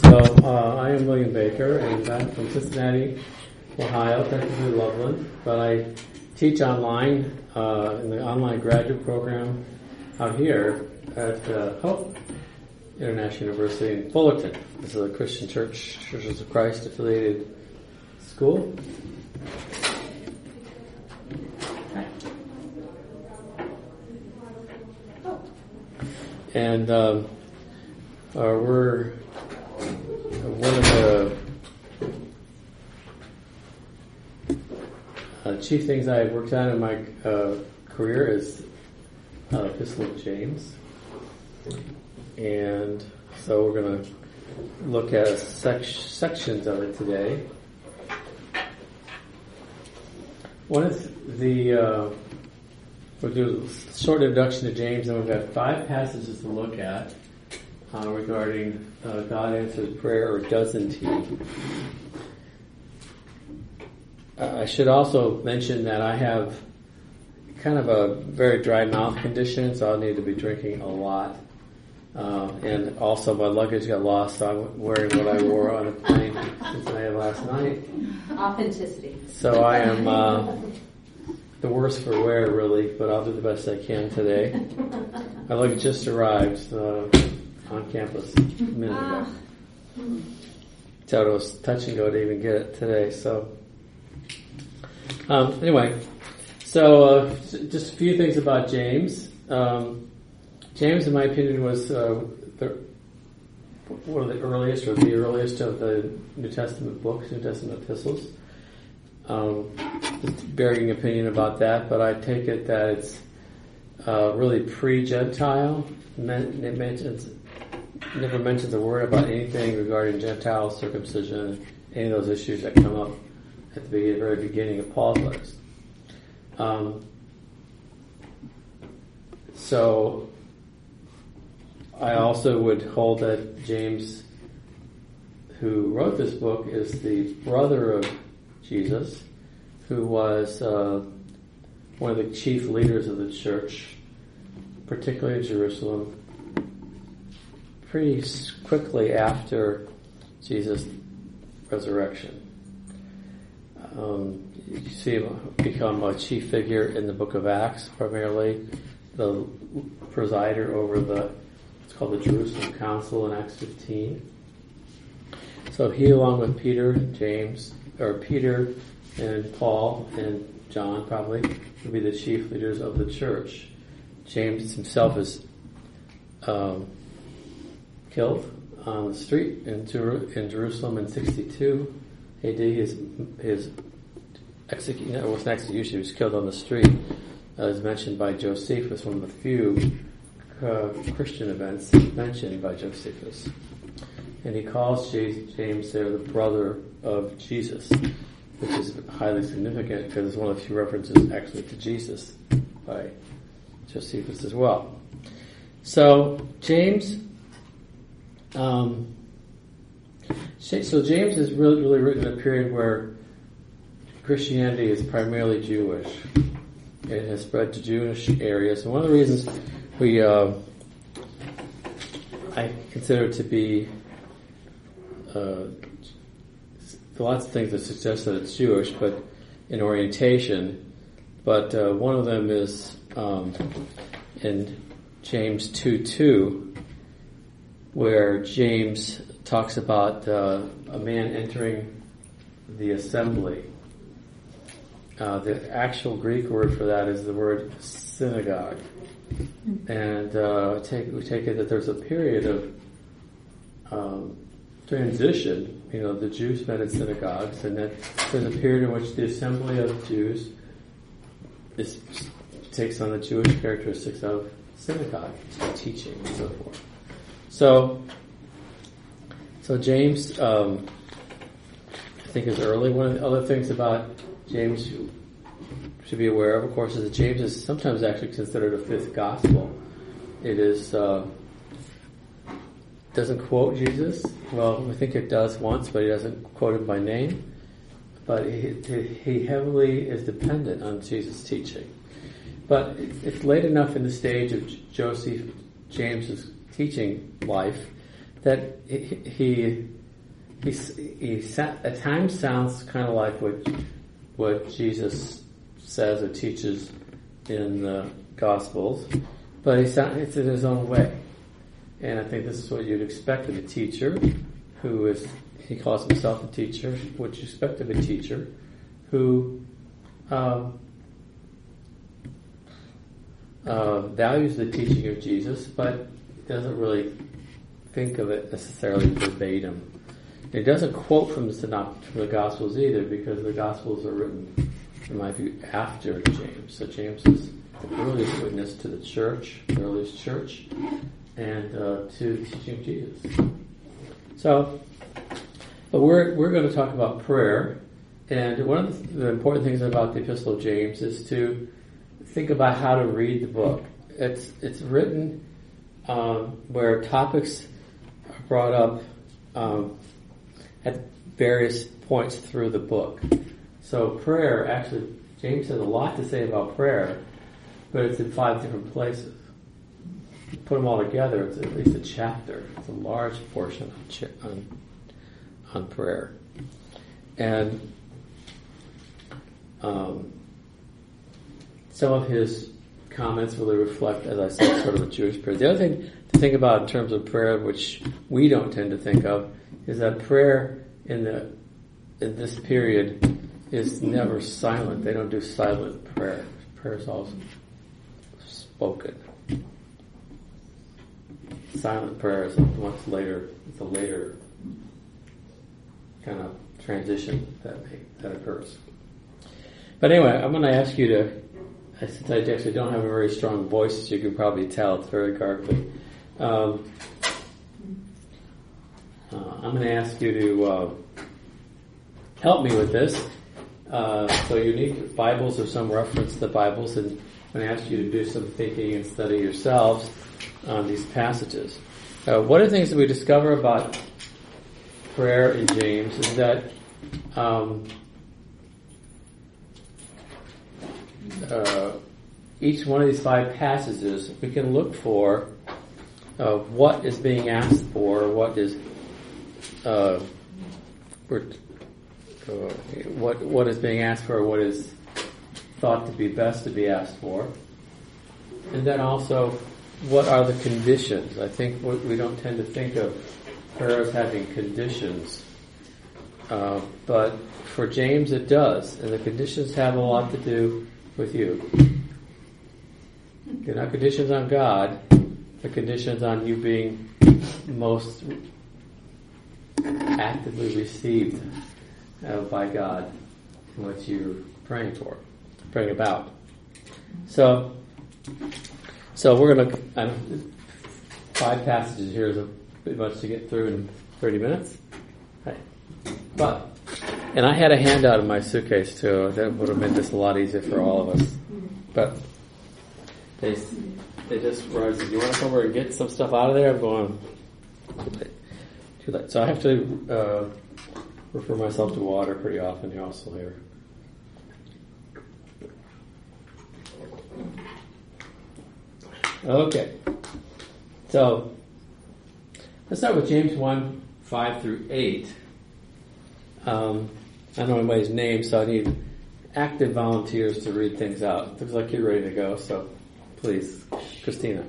I am William Baker, and I'm from Cincinnati, Ohio, technically Loveland, but I teach online in the online graduate program out here at Hope International University in Fullerton. This is a Christian Churches of Christ affiliated school. And we're one of the chief things I've worked on in my career is Epistle of James. And so we're going to look at sections of it today. One of the we'll do a short introduction to James, and we've got 5 passages to look at regarding God answers prayer, or doesn't He. I should also mention that I have kind of a very dry mouth condition, so I'll need to be drinking a lot. And also my luggage got lost, so I'm wearing what I wore on a plane since I had last night. Authenticity. So I am the worst for wear, really, but I'll do the best I can today. My luggage just arrived on campus a minute ago. So it was touch and go to even get it today. So anyway, so just a few things about James. James, in my opinion, was one of the earliest, or the earliest of the New Testament books, New Testament epistles. Varying opinion about that, but I take it that it's really pre-Gentile. It never mentions a word about anything regarding Gentile circumcision, any of those issues that come up at the very beginning of Paul's letters. So I also would hold that James, who wrote this book, is the brother of Jesus, who was one of the chief leaders of the church, particularly in Jerusalem, pretty quickly after Jesus' resurrection. You see him become a chief figure in the book of Acts, primarily the presider over it's called the Jerusalem Council in Acts 15. So he, along with Peter and Paul and John, probably, would be the chief leaders of the church. James himself is killed on the street in Jerusalem in 62 AD. His execution, it wasn't execution, he was killed on the street, as mentioned by Josephus, one of the few Christian events mentioned by Josephus. And he calls James there the brother of Jesus, which is highly significant because it's one of the few references actually to Jesus by Josephus as well. So James is really written in a period where Christianity is primarily Jewish. It has spread to Jewish areas, and one of the reasons I consider it to be lots of things that suggest that it's Jewish, but in orientation. But one of them is in James 2:2, where James talks about a man entering the assembly. The actual Greek word for that is the word synagogue. And we take it that there's a period of transition. The Jews met in synagogues, and that there's a period in which the assembly of Jews takes on the Jewish characteristics of synagogue, teaching, and so forth. So James, I think, is early. One of the other things about James you should be aware of course, is that James is sometimes actually considered a fifth gospel. It is doesn't quote Jesus. Well, we think it does once, but he doesn't quote him by name. But he heavily is dependent on Jesus' teaching. But it's late enough in the stage of James's teaching life that he he at times sounds kind of like what Jesus says or teaches in the Gospels, but it's in his own way. And I think this is what you'd expect of a teacher he calls himself a teacher, what you expect of a teacher who values the teaching of Jesus, but doesn't really think of it necessarily verbatim. He doesn't quote from the Gospels either, because the Gospels are written, in my view, after James. So James is the earliest witness to the church, the earliest church, and to the teaching of Jesus. So, but we're going to talk about prayer, and one of the important things about the Epistle of James is to think about how to read the book. It's written where topics are brought up at various points through the book. So prayer, actually, James has a lot to say about prayer, but it's in 5 different places. You put them all together, it's at least a chapter. It's a large portion on prayer. And some of his comments really reflect, as I said, sort of a Jewish prayer. The other thing to think about in terms of prayer, which we don't tend to think of, is that prayer in this period is never silent. They don't do silent prayer. Prayer is always spoken. Silent prayer is much later. It's a later kind of transition that occurs. But anyway, I'm going to ask you to, since I actually don't have a very strong voice, as you can probably tell, it's very gargly. I'm going to ask you to help me with this. So you need Bibles or some reference to the Bibles, and I'm going to ask you to do some thinking and study yourselves on these passages. One of the things that we discover about prayer in James is that each one of these 5 passages, we can look for what is being asked for, what is being asked for, what is thought to be best to be asked for, and then also what are the conditions. I think we don't tend to think of prayer as having conditions, but for James it does, and the conditions have a lot to do with you. They're not conditions on God, they're conditions on you being most actively received by God in what you're praying about. So we're going to, 5 passages here is a bit much to get through in 30 minutes. And I had a handout in my suitcase too. That would have made this a lot easier for all of us. But they just said, "You want to come over and get some stuff out of there?" I'm going, too late. So I have to refer myself to water pretty often here also here. Okay. So let's start with James 1, 5 through 8. I don't know anybody's name, so I need active volunteers to read things out. It looks like you're ready to go, so please, Christina.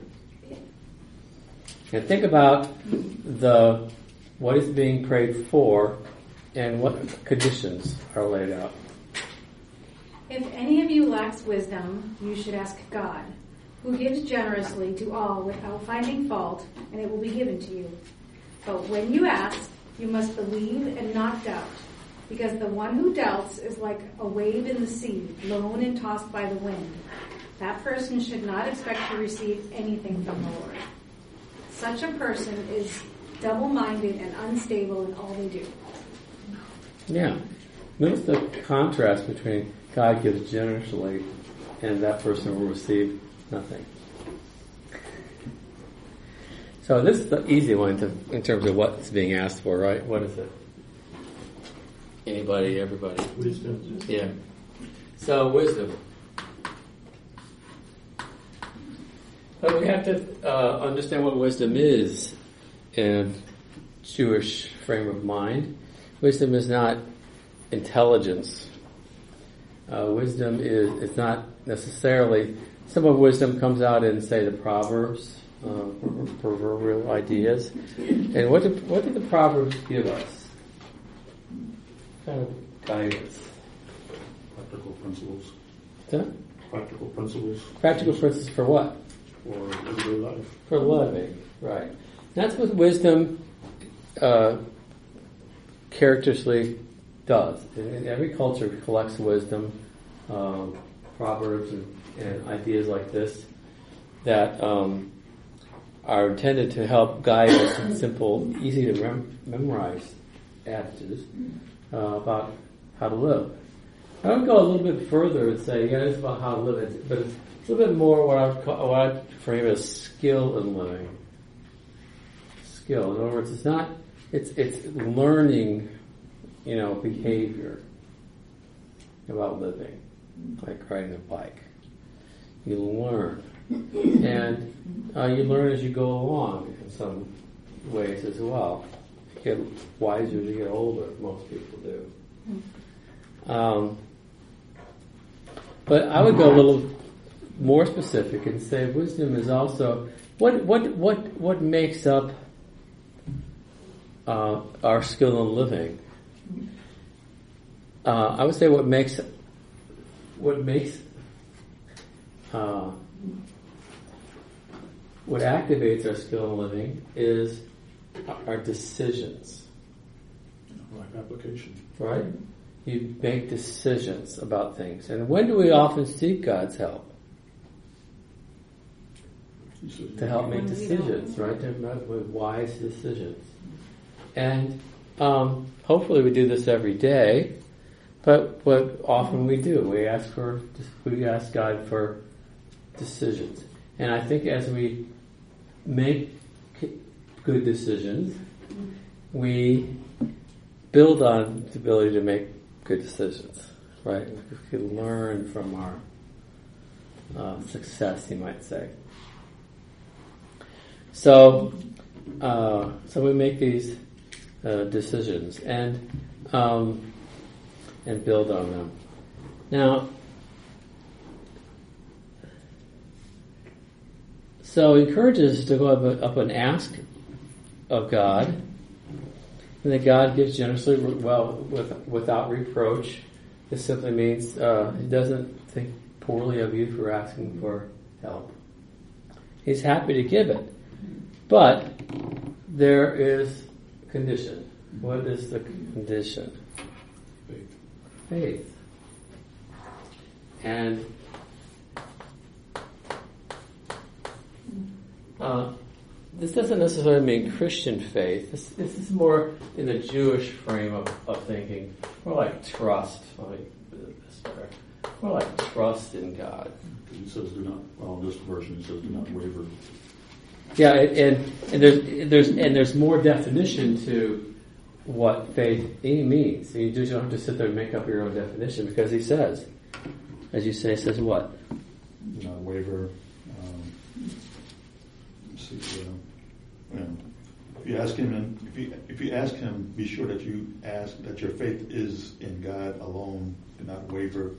And think about what is being prayed for and what conditions are laid out. If any of you lacks wisdom, you should ask God, who gives generously to all without finding fault, and it will be given to you. But when you ask, you must believe and not doubt, because the one who doubts is like a wave in the sea, blown and tossed by the wind. That person should not expect to receive anything from the Lord. Such a person is double-minded and unstable in all they do. Yeah. Notice the contrast between God gives generously and that person will receive nothing. So this is the easy one in terms of what's being asked for, right? What is it? Anybody, everybody? Wisdom. Yeah. So wisdom. But we have to understand what wisdom is. And Jewish frame of mind. Wisdom is not intelligence. Wisdom is not necessarily. Some of wisdom comes out in, say, the Proverbs, proverbial ideas. And what do the Proverbs give us? Kind of guidance. Practical principles. Huh? Practical principles. Practical principles for what? For everyday life. For living, right. That's what wisdom characteristically does. And every culture collects wisdom, proverbs and ideas like this that are intended to help guide us in simple, easy to memorize attitudes about how to live. I would go a little bit further and say, it's about how to live, but it's a little bit more what I'd frame as skill in living. Skill. In other words, it's learning, behavior about living, like riding a bike. You learn. And you learn as you go along in some ways as well. You get wiser as you get older, most people do. But I would go a little more specific and say wisdom is also what makes up our skill in living. I would say what activates our skill in living is our decisions. Like application. Right? You make decisions about things. And when do we often seek God's help? To help make decisions, right? To make wise decisions. And hopefully we do this every day, but what often we do, we ask God for decisions. And I think as we make good decisions, we build on the ability to make good decisions, right? We can learn from our success, you might say. So we make these decisions and build on them. Now, so he encourages us to go up and ask of God, and that God gives generously, without reproach. This simply means He doesn't think poorly of you for asking for help. He's happy to give it. But there is a condition. What is the condition? Faith. And this doesn't necessarily mean Christian faith. This is more in the Jewish frame of thinking. More like trust. More like trust in God. He says, "Do not." Well, in this version, he says, "Do not waver." Yeah, and there's more definition to what faith means. You just don't have to sit there and make up your own definition, because he says, as you say, says what? Do not waver. If you ask him, if you ask him, be sure that you ask that your faith is in God alone. Do not waver.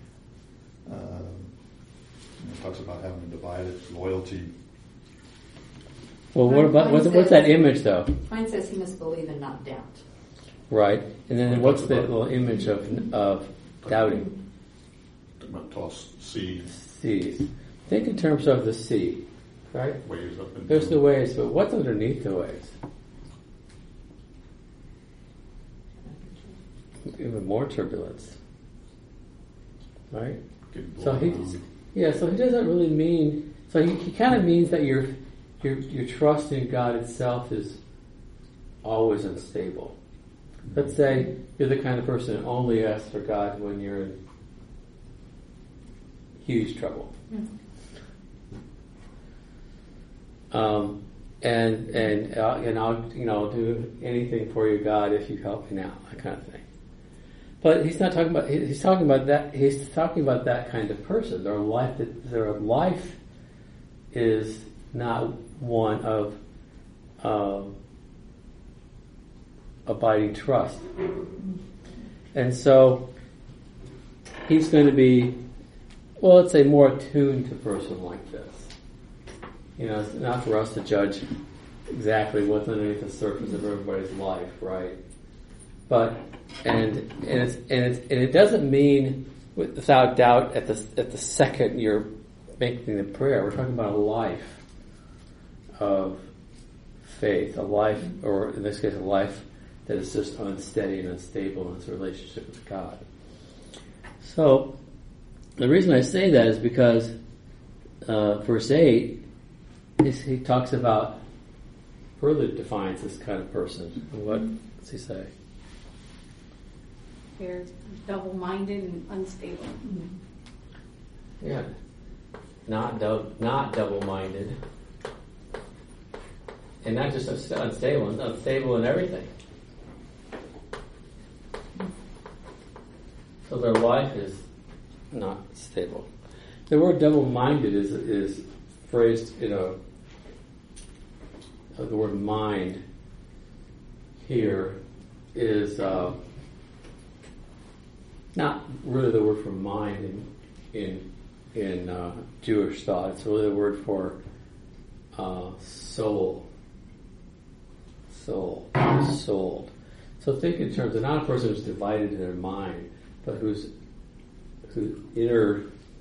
It talks about having a divided loyalty. Well, what's that image though? Mine says he must believe and not doubt. Right, and then what's the little image of doubting? About toss seas. Think in terms of the sea, right? Waves up and There's the waves, but what's underneath the waves? Even more turbulence, right? So he doesn't really mean. So he kind of means that your trust in God itself is always unstable. Let's say you're the kind of person who only asks for God when you're in huge trouble. And I'll do anything for you, God, if you help me now, that kind of thing. But he's not talking about. He's talking about that. He's talking about that kind of person. Their life is not one of abiding trust. And so he's going to be, well, let's say more attuned to a person like this. You know, it's not for us to judge exactly what's underneath the surface of everybody's life, right? But and it doesn't mean without doubt at the second you're making the prayer, we're talking about a life of faith, a life, or in this case, a life that is just unsteady and unstable in its relationship with God. So the reason I say that is because verse 8, he talks about, further defines this kind of person. And what does he say? They're double-minded and unstable. Yeah, not double-minded, and not just unstable in everything. So their life is not stable. The word double-minded is phrased in the word mind here is not really the word for mind in Jewish thought. It's really the word for soul. Soul. So think in terms of not a person who's divided in their mind, but whose inner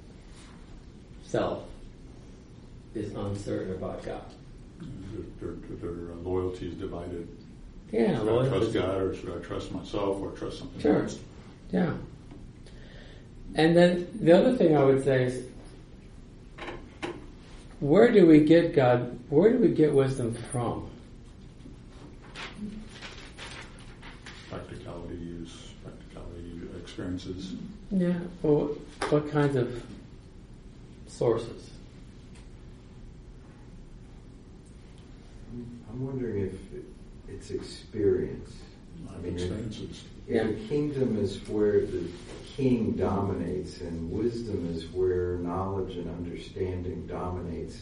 self is uncertain about God. Their loyalty is divided. Yeah, should I trust God, or should I trust myself, or trust something else? Yeah. And then the other thing I would say is, where do we get wisdom from? Practicality, experiences. Yeah. Well, what kinds of sources? I'm wondering if it's experience. Experiences. The kingdom is where the king dominates, and wisdom is where knowledge and understanding dominates.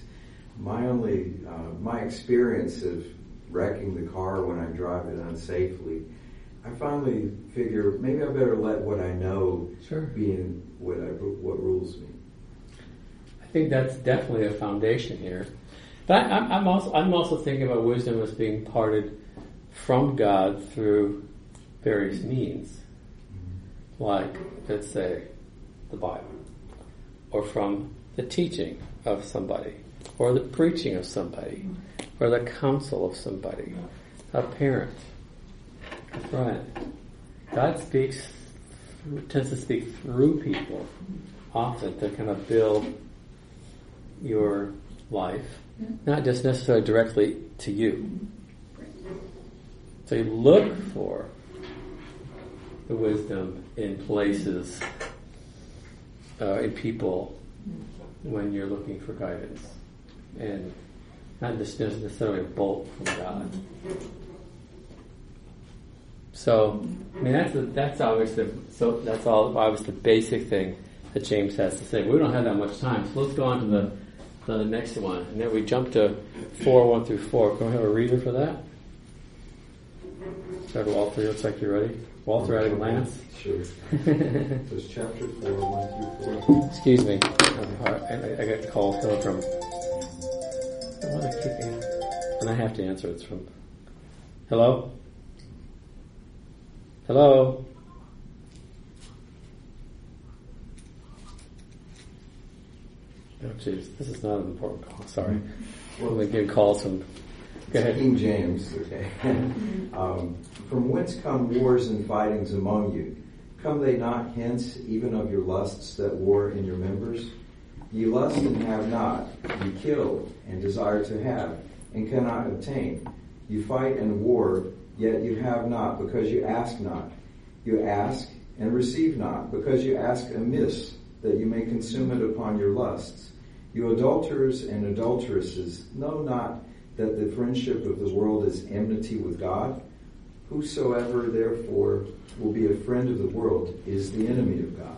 My experience of wrecking the car when I drive it unsafely, I finally figure maybe I better let what I know be in what rules me. I think that's definitely a foundation here. But I'm also thinking about wisdom as being parted from God through various means, like, let's say, the Bible, or from the teaching of somebody, or the preaching of somebody, or the counsel of somebody, a parent, a friend. God tends to speak through people often to kind of build your life, not just necessarily directly to you. So you look for the wisdom in places, in people, when you're looking for guidance, and not just necessarily a bolt from God. So, I mean, that's obviously the basic thing that James has to say. We don't have that much time, so let's go on to the next one. And then we jump to 4:1 through 4. Can we have a reader for that? Start Walter. Looks like you're ready. Walter at a glance. Sure. So it's chapter 4, 1 through 4. Excuse me. I got a call from. I want to keep and I have to answer. It's from. Hello. Hello. Oh, jeez, this is not an important call. Sorry. Well, we get calls from. Go ahead. King James, okay. From whence come wars and fightings among you? Come they not hence even of your lusts that war in your members? Ye lust and have not. Ye kill and desire to have and cannot obtain. You fight and war, yet you have not, because you ask not. You ask and receive not, because you ask amiss, that you may consume it upon your lusts. You adulterers and adulteresses, know not that the friendship of the world is enmity with God? Whosoever therefore will be a friend of the world is the enemy of God.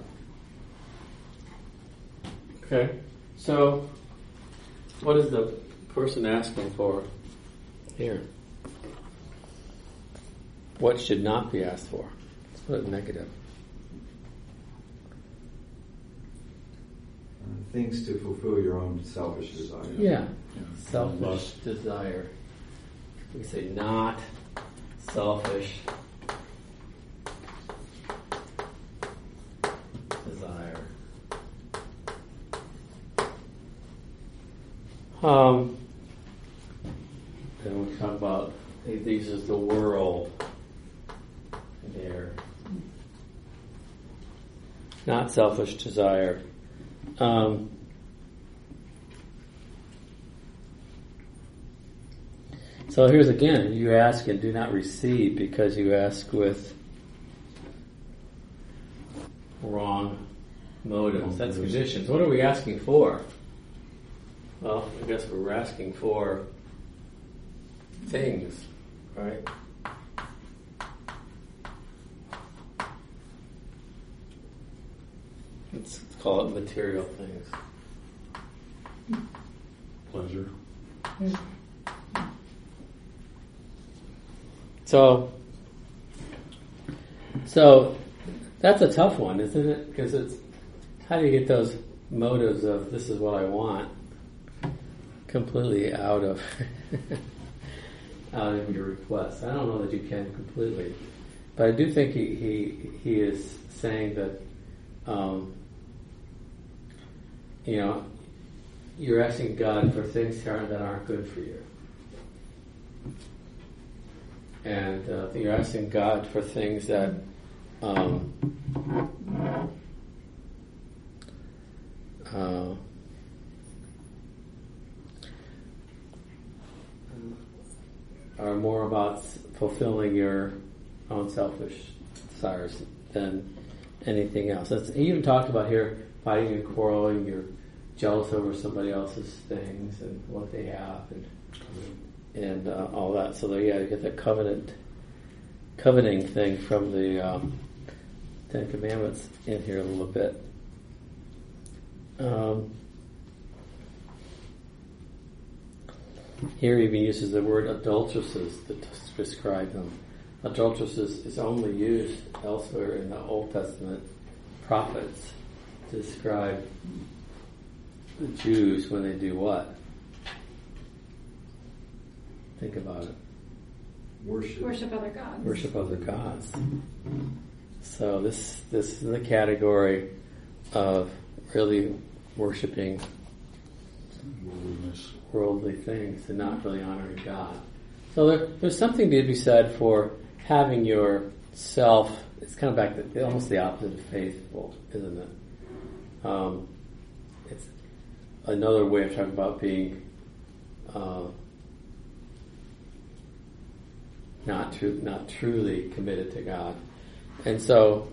Okay, so what is the person asking for here? what should not be asked for. Let's put it negative. Things to fulfill your own selfish desire. Yeah. Selfish desire. We say not selfish desire. Then we talk about these is the world there. Not selfish desire. So here's again, you ask and do not receive because you ask with wrong motives. That's conditions. What are we asking for? Well, I guess we're asking for things, right? Let's call it material things. Pleasure. So that's a tough one, isn't it? Because it's how do you get those motives of this is what I want completely out of your request? I don't know that you can completely, but I do think he is saying that you're asking God for things that aren't good for you. And you're asking God for things that are more about fulfilling your own selfish desires than anything else. He even talked about here fighting and quarreling, you're jealous over somebody else's things and what they have and all that. So you get the coveting thing from the Ten Commandments in here a little bit. Here he even uses the word adulteresses to describe them. Adulteresses is only used elsewhere in the Old Testament prophets to describe the Jews when they do what? Think about it. Worship other gods. Worship other gods. So this is the category of really worshiping worldly things and not really honoring God. So there's something to be said for having yourself. It's kind of back to almost the opposite of faithful, isn't it? It's another way of talking about being not truly committed to God. And so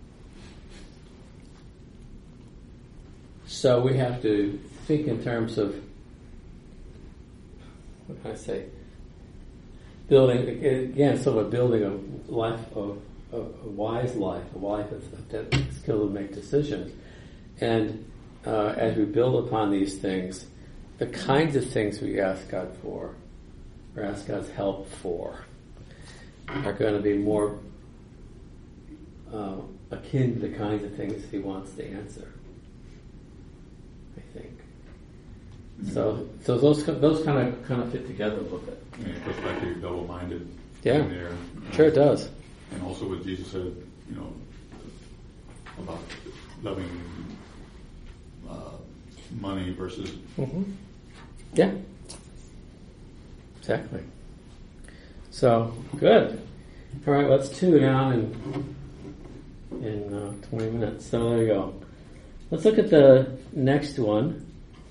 we have to think in terms of, what can I say, building, again, sort of building a life of a wise life, a life that skill to make decisions. And as we build upon these things, the kinds of things we ask God for, or ask God's help for, are going to be more akin to the kinds of things He wants to answer, I think. So those kind of fit together a little bit. And it goes back to double-minded. Yeah, there. Sure it does. And also what Jesus said, about loving money versus. Mm-hmm. Yeah, exactly. So good. All right, let's tune down in 20 minutes. So there you go. Let's look at the next one.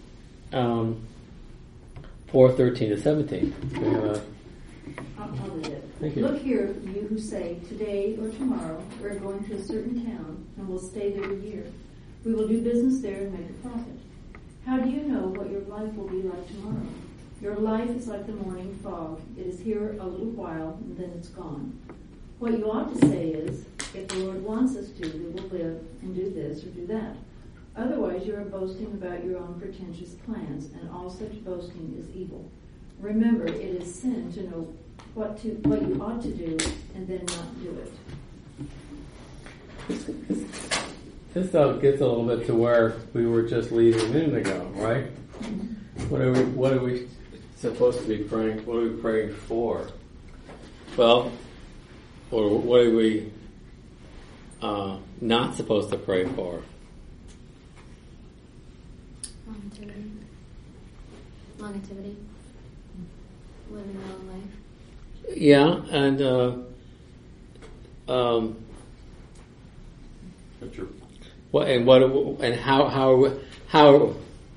4:13-17. I'll read it. Thank you. Look here, you who say, today or tomorrow we're going to a certain town and we'll stay there a year. We will do business there and make a profit. How do you know what your life will be like tomorrow? Your life is like the morning fog. It is here a little while and then it's gone. What you ought to say is, if the Lord wants us to, we will live and do this or do that. Otherwise, you are boasting about your own pretentious plans, and all such boasting is evil. Remember, it is sin to know what you ought to do, and then not do it. This gets a little bit to where we were just leading a minute ago, right? What are we supposed to be praying? What are we praying for? Well, or what are we not supposed to pray for? Longevity. Living a long life. Yeah, and That's your how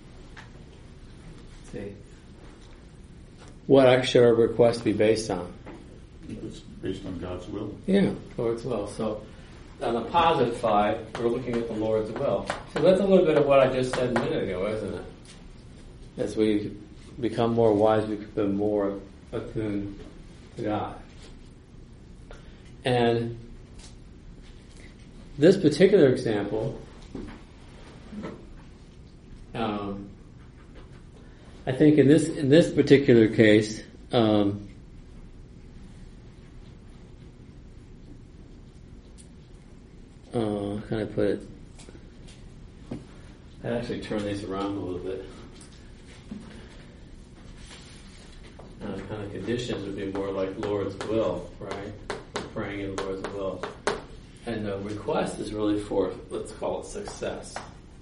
see, what should our request be based on? it's based on God's will. Yeah, Lord's will. So on the positive side, we're looking at the Lord's will. So that's a little bit of what I just said a minute ago, isn't it? As we become more wise, we become more attuned to God. And this particular example, I think in this particular case, how can I put it? I actually turn these around a little bit. Kind of conditions would be more like Lord's will, right? We're praying in the Lord's will. And the request is really for, let's call it success.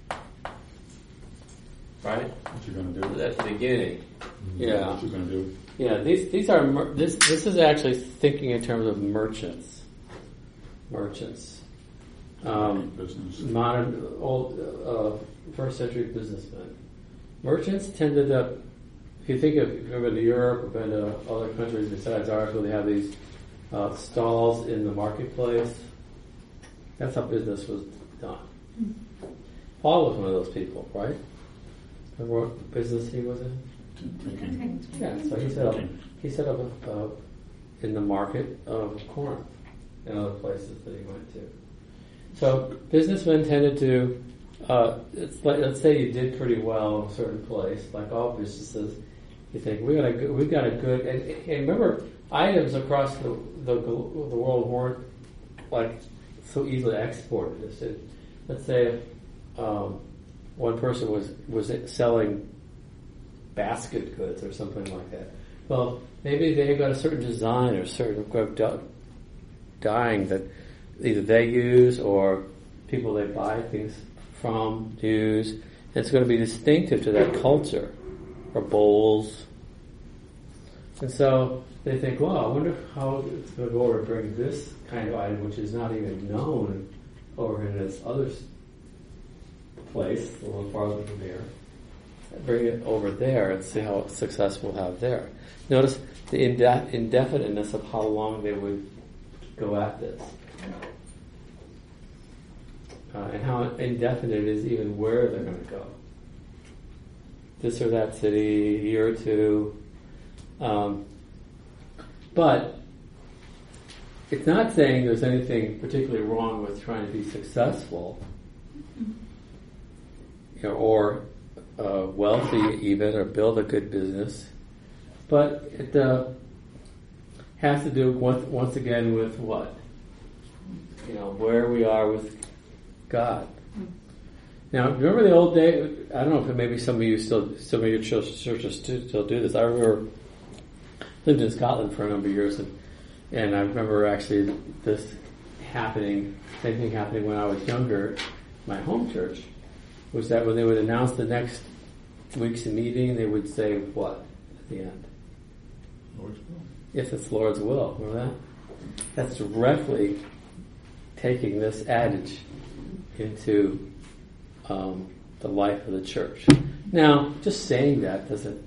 Right? What you're going to do? At the beginning. Yeah. What you're going to do? Yeah, these are, this is actually thinking in terms of merchants. Merchants. Business. Modern, old, first century businessmen. Merchants tended to, if you've ever been to Europe or been to other countries besides ours where they have these stalls in the marketplace, that's how business was done. Paul was one of those people, right? Remember what business he was in? Thinking. Yeah, so he set up in the market of Corinth and other places that he went to. So businessmen tended to, it's like, let's say you did pretty well in a certain place, like all businesses, you think we've got a good, and remember, items across the world weren't like so easily exported. Let's say one person was selling basket goods or something like that. Well, maybe they got a certain design or certain dyeing that either they use or people they buy things from use. And it's going to be distinctive to that culture. Or bowls. And so they think, well, I wonder how it's going to go over to bring this kind of item, which is not even known over in this other place, a little farther from here. Bring it over there and see how successful we'll have there. Notice the indefiniteness of how long they would go at this. And how indefinite is even where they're going to go. This or that city, a year or two. But it's not saying there's anything particularly wrong with trying to be successful, or wealthy even, or build a good business. But it has to do once again with what? Where we are with God. Now, remember the old day? I don't know if maybe some of you some of your churches still do this. I remember lived in Scotland for a number of years, and I remember actually this same thing happening when I was younger. My home church was that when they would announce the next week's meeting, they would say what at the end? Lord's will. If it's Lord's will, remember that? That's directly taking this adage into the life of the church. Now, just saying that doesn't,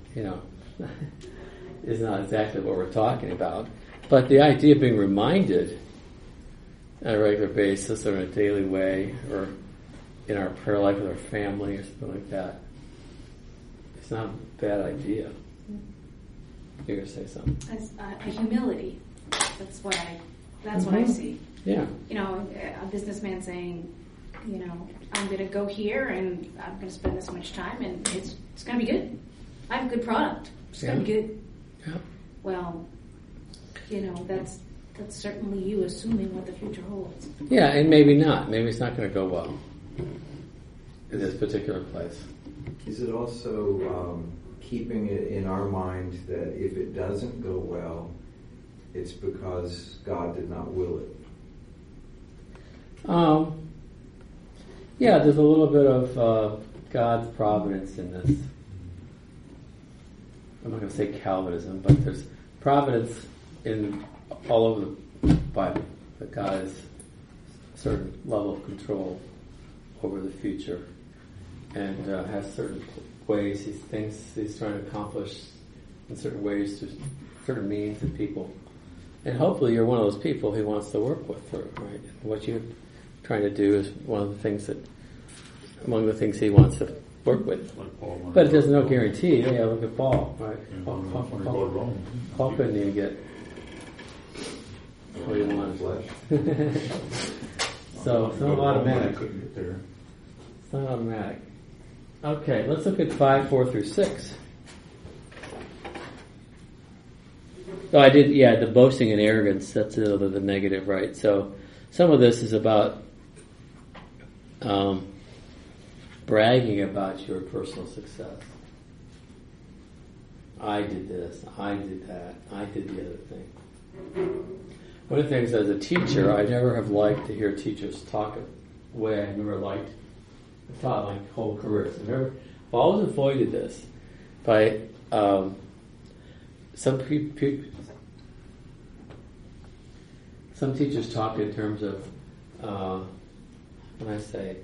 is not exactly what we're talking about. But the idea of being reminded on a regular basis or in a daily way or in our prayer life with our family or something like that, it's not a bad idea. You're going to say something. As a humility. That's what I see. Yeah. A businessman saying, I'm going to go here and I'm going to spend this much time and it's going to be good. I have a good product. It's going to be good. Yeah. Well, that's certainly you assuming what the future holds. Yeah, and maybe not. Maybe it's not going to go well in this particular place. Is it also keeping it in our mind that if it doesn't go well, it's because God did not will it? Yeah, there's a little bit of God's providence in this. I'm not going to say Calvinism, but there's providence in all over the Bible, that God has a certain level of control over the future and has certain ways he thinks he's trying to accomplish in certain ways through certain means and people. And hopefully you're one of those people he wants to work with, right? What you're trying to do is one of the things among the things he wants to work with. Like Paul, but there's no guarantee. Yeah, look at Paul, right? Paul couldn't even get what he wanted. So it's not automatic. Couldn't get there. It's not automatic. Okay, let's look at 5:4-6. Oh, I did. Yeah, the boasting and arrogance. That's the negative, right? So some of this is about bragging about your personal success. I did this. I did that. I did the other thing. One of the things as a teacher, I never have liked to hear teachers talk the way I never liked. I taught my whole career. So I've always avoided this by some teachers talk in terms of when I say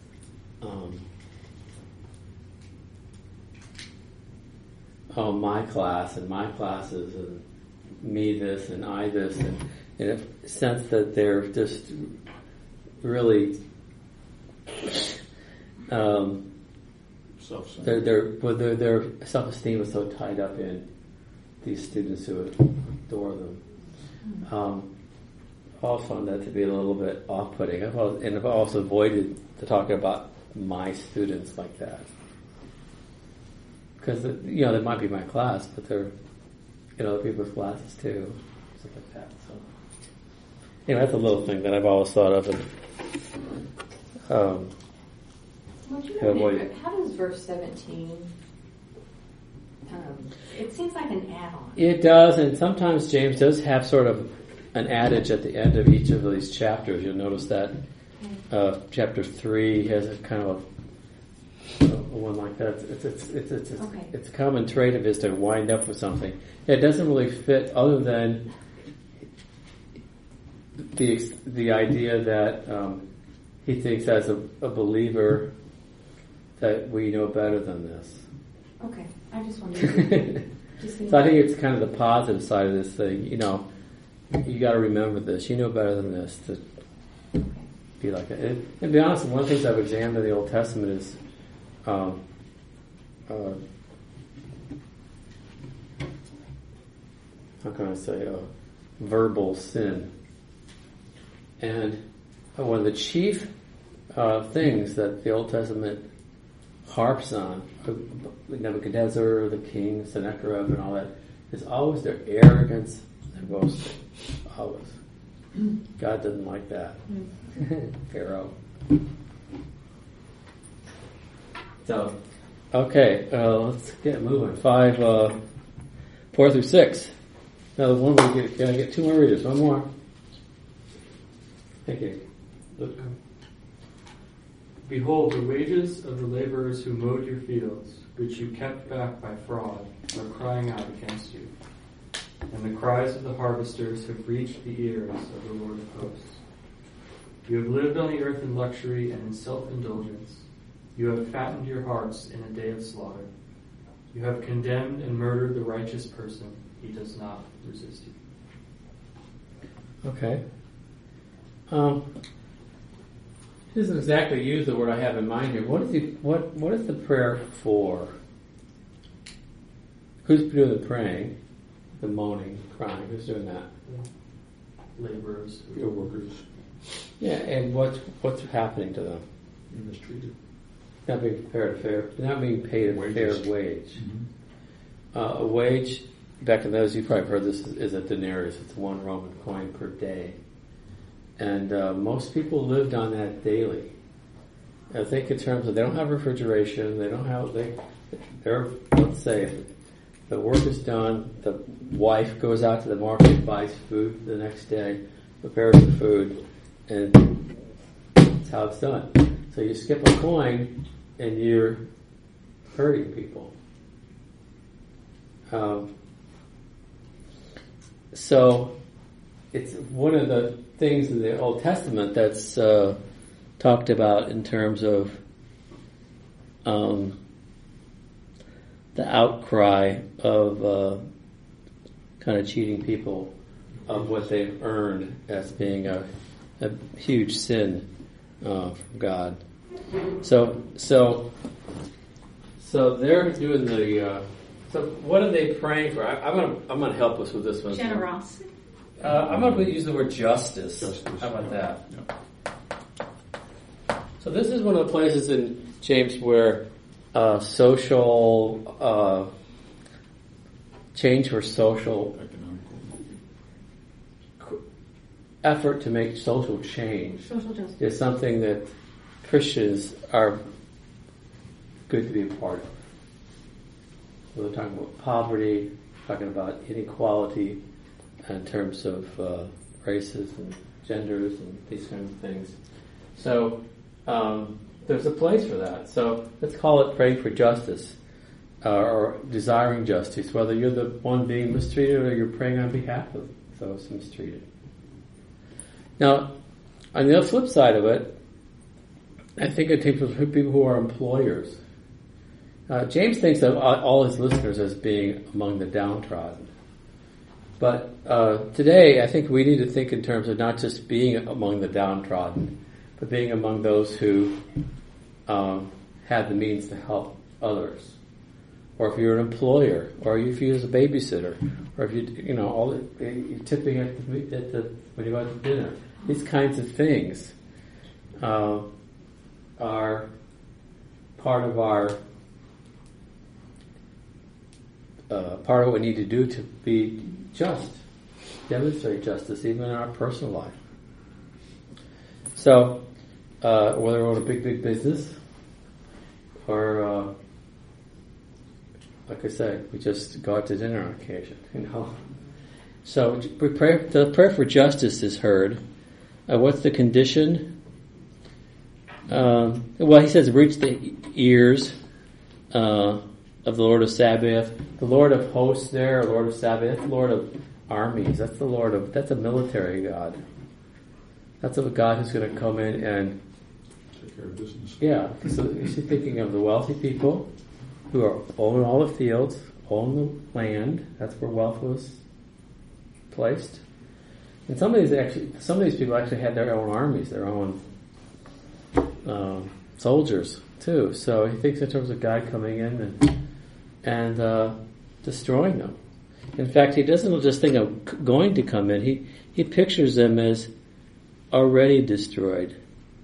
my class and my classes and me this and I this, and in a sense that they're just really their self-esteem is so tied up in these students who adore them. I've always found that to be a little bit off-putting. I've also avoided to talk about my students like that. Because, they might be my class, but they're in other people's classes too. Stuff like that. So, that's a little thing that I've always thought of. How does verse 17 it seems like an add-on. It does, and sometimes James does have sort of an adage at the end of each of these chapters. You'll notice that chapter 3 has a kind of one like that. It's a common trait of his to wind up with something. It doesn't really fit, other than the idea that he thinks as a believer that we know better than this. Okay, I just wanted to... So I think it's kind of the positive side of this thing. You got to remember this. You know better than this to be like that. And to be honest, one of the things I've examined in the Old Testament is how can I say verbal sin. And one of the chief things that the Old Testament harps on, Nebuchadnezzar, the king, Sennacherib, and all that, is always their arrogance and boasting. Always. God doesn't like that. Pharaoh. So, okay, let's get moving. 4-6. Now, one more. Gotta get two more readers. One more. Thank you. Look. Behold, the wages of the laborers who mowed your fields, which you kept back by fraud, are crying out against you. And the cries of the harvesters have reached the ears of the Lord of hosts. You have lived on the earth in luxury and in self-indulgence. You have fattened your hearts in a day of slaughter. You have condemned and murdered the righteous person. He does not resist you. Okay. He doesn't exactly use the word I have in mind here. What is the prayer for? Who's doing the praying, the moaning, crying? Who's doing that? Laborers, Your workers. Yeah, and what's happening to them? You're mistreated. Not being fair. They're not being paid a fair wage. Mm-hmm. A wage back in those, you probably heard this, is a denarius. It's 1 Roman coin per day. And most people lived on that daily. I think in terms of, they don't have refrigeration, they're, let's say, the work is done, the wife goes out to the market, buys food the next day, prepares the food, and that's how it's done. So you skip a coin, and you're hurting people. So it's one of the things in the Old Testament that's talked about in terms of the outcry of kind of cheating people of what they've earned as being a huge sin from God. So they're doing the. So what are they praying for? I'm gonna help us with this one. Generosity. I'm going to use the word justice. How about that? Yeah. So this is one of the places in James where social change for social effort to make social change Social justice. is something that Christians are good to be a part of. So we're talking about poverty, talking about inequality in terms of races and genders and these kinds of things. So there's a place for that. So let's call it praying for justice or desiring justice, whether you're the one being mistreated or you're praying on behalf of those mistreated. Now, on the flip side of it, I think it takes people who are employers. James thinks of all his listeners as being among the downtrodden. But today, I think we need to think in terms of not just being among the downtrodden, but being among those who have the means to help others. Or if you're an employer, or if you're a babysitter, or if you're tipping at when you go out to dinner. These kinds of things are part of our part of what we need to do to be just, demonstrate justice even in our personal life. So, whether we own a big business, or like I said, we just go out to dinner on occasion, So we pray. The prayer for justice is heard. What's the condition? Well, he says, reach the ears of the Lord of Sabaoth, the Lord of hosts. There, Lord of Sabaoth, the Lord of armies. That's a military God. That's a God who's going to come in and Take care of business. Yeah. So is he thinking of the wealthy people who own all the fields, own the land? That's where wealth was placed. And some of these people actually had their own armies, their own soldiers too. So he thinks in terms of God coming in and destroying them. In fact, he doesn't just think of going to come in. He pictures them as already destroyed.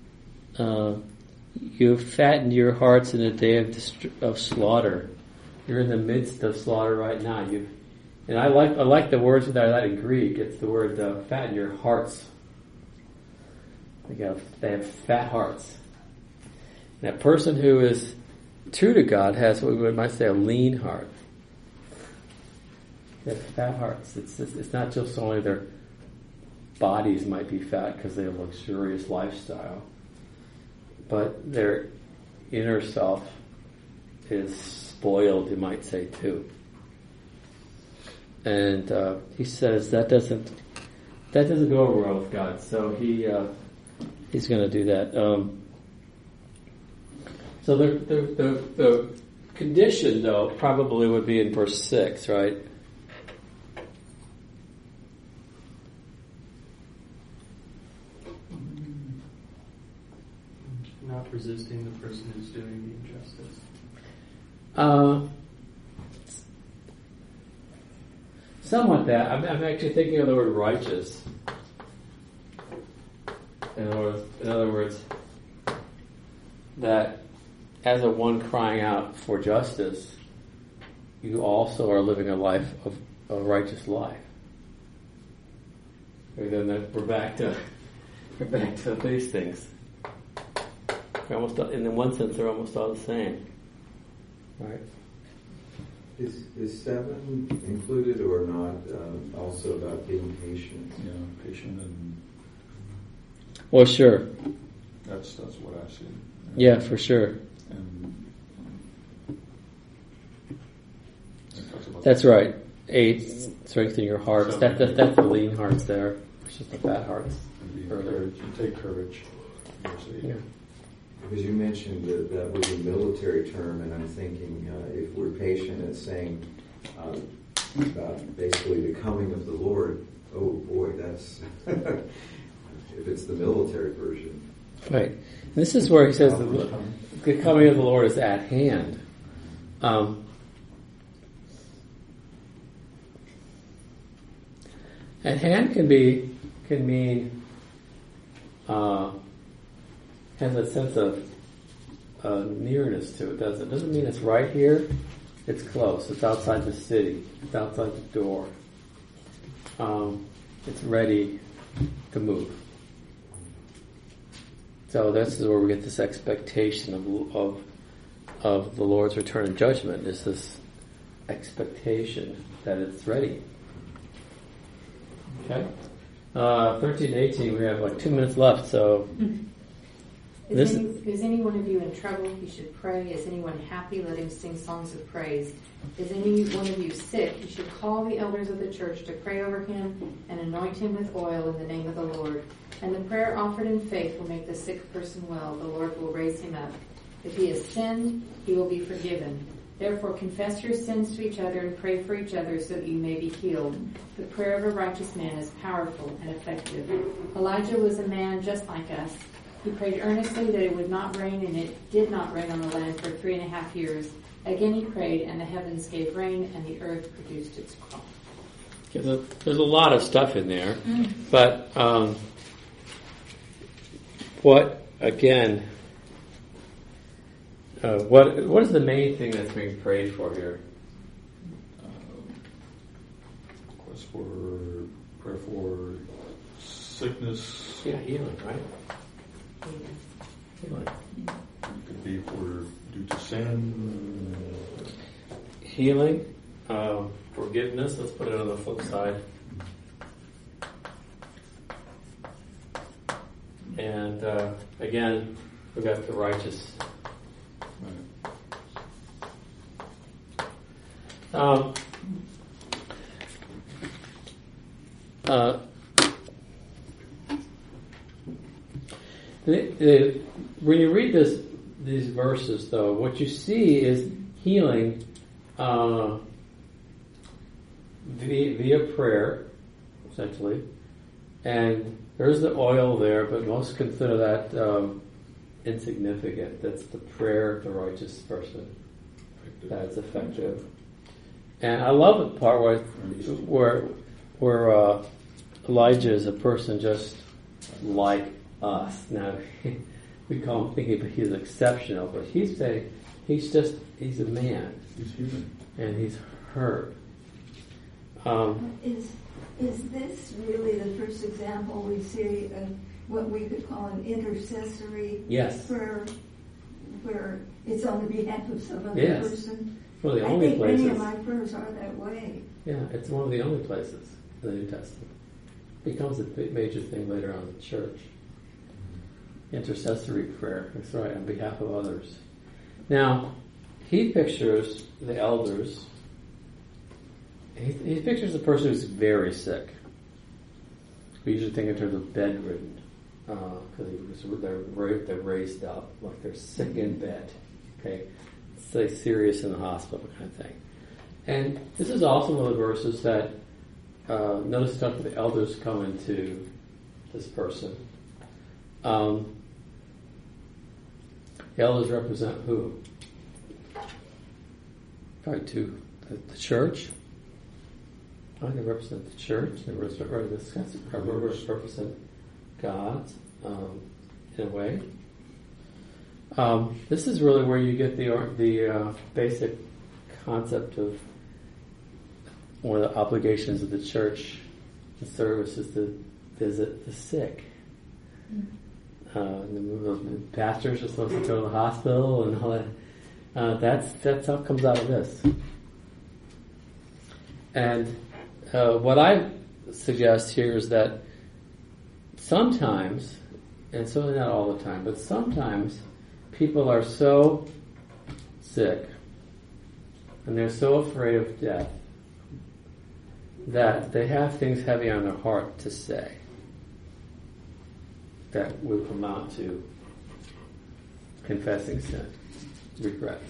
You have fattened your hearts in a day of slaughter. You're in the midst of slaughter right now. And I like the words that are that in Greek. It's the word fatten your hearts. They have fat hearts. And a person who is true to God has what we might say a lean heart. They have fat hearts. It's not just only their bodies might be fat because they have a luxurious lifestyle, but their inner self is spoiled, you might say, too. And he says that doesn't go over well with God. So he's going to do that. So the condition, though, probably would be in verse 6, right? Not resisting the person who's doing the injustice. Somewhat that. I'm actually thinking of the word righteous. In other words, that as a one crying out for justice, you also are living a life a righteous life. And then we're back to these things. They're almost, in one sense, they're almost all the same, right? Is 7 included or not? Also about being patient. Yeah, patient, and Well, sure. that's what I see. Yeah, for sure. And it talks about That's right. 8, strengthen your hearts. That's the lean hearts there. It's just the fat hearts. be Earlier. encouraged. You take courage. Verse 8. Yeah. Because you mentioned that was a military term, and I'm thinking if we're patient, it's saying about basically the coming of the Lord. Oh boy, that's if it's the military version. Right. And this is where he says the coming of the Lord is at hand. At hand can mean has a sense of nearness to it, doesn't it? It doesn't mean it's right here. It's close. It's outside the city. It's outside the door. It's ready to move. So this is where we get this expectation of the Lord's return and judgment. Is this expectation that it's ready? Okay. 13 to 18. We have like 2 minutes left. So Is any one of you in trouble? You should pray. Is anyone happy? Let him sing songs of praise. Is any one of you sick? You should call the elders of the church to pray over him and anoint him with oil in the name of the Lord. And the prayer offered in faith will make the sick person well. The Lord will raise him up. If he has sinned, he will be forgiven. Therefore, confess your sins to each other and pray for each other so that you may be healed. The prayer of a righteous man is powerful and effective. Elijah was a man just like us. He prayed earnestly that it would not rain, and it did not rain on the land for 3.5 years. Again he prayed, and the heavens gave rain, and the earth produced its crop. There's a lot of stuff in there, but what is the main thing that's being prayed for here? Of course, prayer for sickness. Yeah, healing, right? Healing. It could be due to sin. Healing, forgiveness. Let's put it on the flip side. And again, we got the righteous. When you read these verses, though, what you see is healing via prayer, essentially, and there's the oil there, but most consider that insignificant. That's the prayer of the righteous person. That's effective. And I love the part where Elijah is a person just like us. Now we call him thinking, but he's exceptional. But he's saying he's a man. He's human. And he's hurt. Is this really the first example we see of what we could call an intercessory prayer, where it's on the behalf of some other person? One of the only places. Many of my prayers are that way. Yeah, it's one of the only places in the New Testament. It becomes a major thing later on in the church. Intercessory prayer, that's right, on behalf of others. Now, he pictures the elders. He pictures a person who's very sick. We usually think in terms of bedridden, because they're raised up, like they're sick in bed. Okay, it's like serious in the hospital kind of thing. And this is also one of the verses that notice stuff the elders come into this person. The elders represent who? Probably to the church. They represent the church. They represent God in a way. This is really where you get the basic concept of one of the obligations of the church and service is to visit the sick. The pastors are supposed to go to the hospital and all that. That's how it comes out of this. And what I suggest here is that sometimes, and certainly not all the time, but sometimes people are so sick and they're so afraid of death that they have things heavy on their heart to say that would amount to confessing sin, regrets.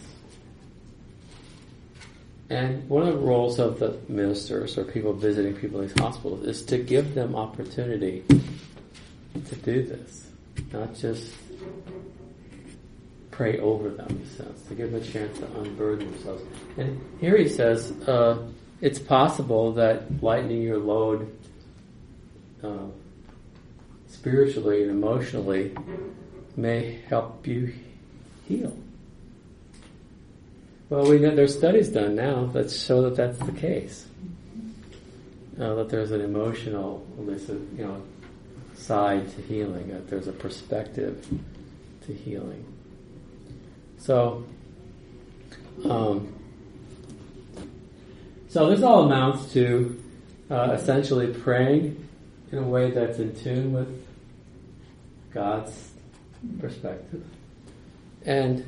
And one of the roles of the ministers or people visiting people in these hospitals is to give them opportunity to do this, not just pray over them in a sense, to give them a chance to unburden themselves. And here he says, it's possible that lightening your load spiritually and emotionally may help you heal. Well, we know there's studies done now that show that that's the case. That there's an emotional, side to healing. That there's a perspective to healing. So this all amounts to essentially praying in a way that's in tune with God's perspective, and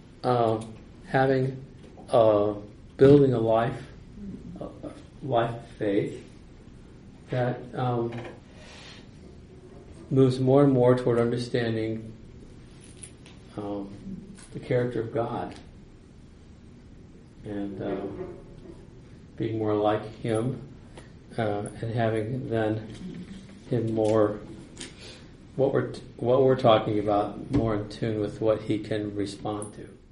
building a life of faith that moves more and more toward understanding the character of God and being more like Him, and having then Him more what we're talking about more in tune with what He can respond to.